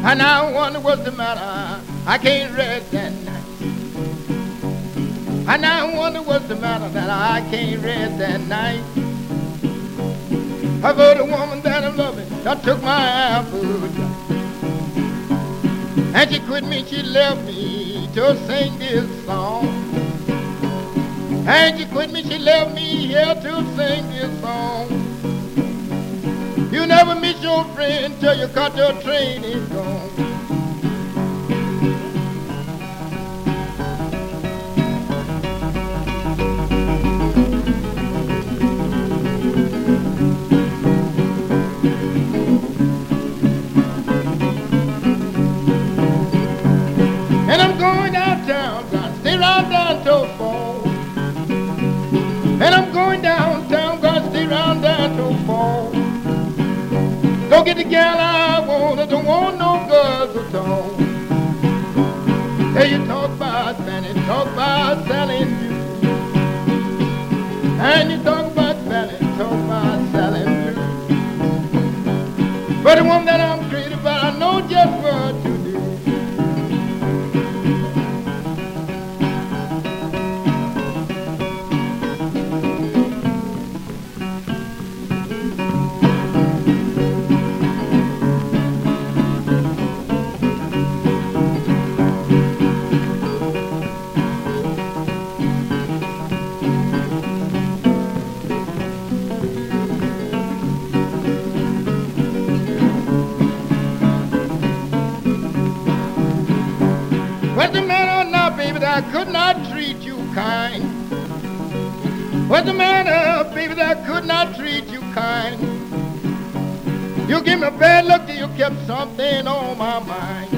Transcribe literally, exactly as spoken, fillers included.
And I wonder what's the matter. I can't rest that night. And I wonder what's the matter that I can't rest that night. I've heard a woman that I'm loving that took my apple. And she quit me, she left me to sing this song. And she quit me, she left me here to sing this song. You never miss your friend till you cut your train is gone. And I'm going downtown, gonna stay right down till fall. And I'm going downtown, gonna stay right down till fall. Don't get the gal I want, I don't want no girls at all. Hey, you talk about Fanny, talk about Sally and you. And you talk about Fanny, talk about Sally and you. But the woman that I'm crazy about, I know just what to do. What's the matter now, baby, that I could not treat you kind? What's the matter, baby, that I could not treat you kind? You give me a bad look till you kept something on my mind.